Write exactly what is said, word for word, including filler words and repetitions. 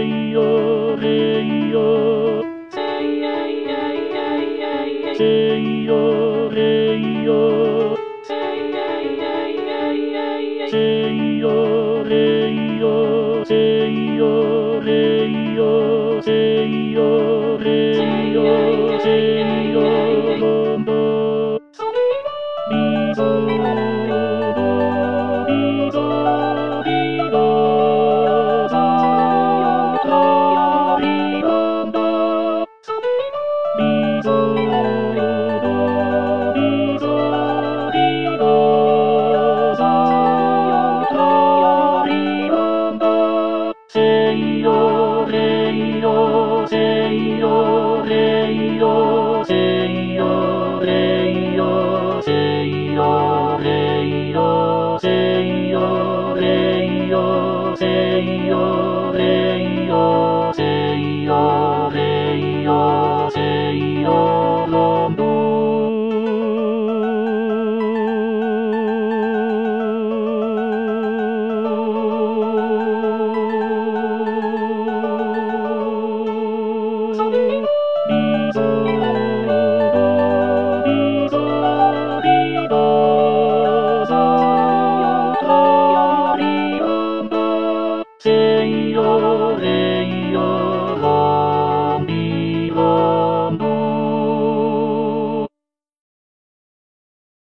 いよへいよせいやいやいやいやいやせいよへいよせいやいやいやいやいやせいよへいよせいよへいよせいよへいよせいよどんどんみぞ